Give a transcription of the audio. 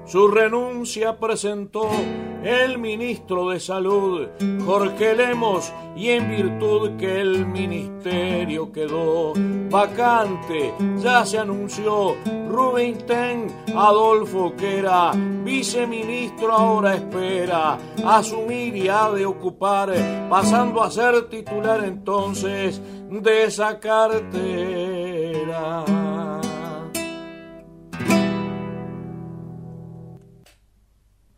Su renuncia presentó el ministro de Salud, Jorge Lemos, y en virtud que el ministerio quedó vacante, ya se anunció Rubén Ten Adolfo, que era viceministro, ahora espera asumir y ha de ocupar, pasando a ser titular entonces de esa cartera.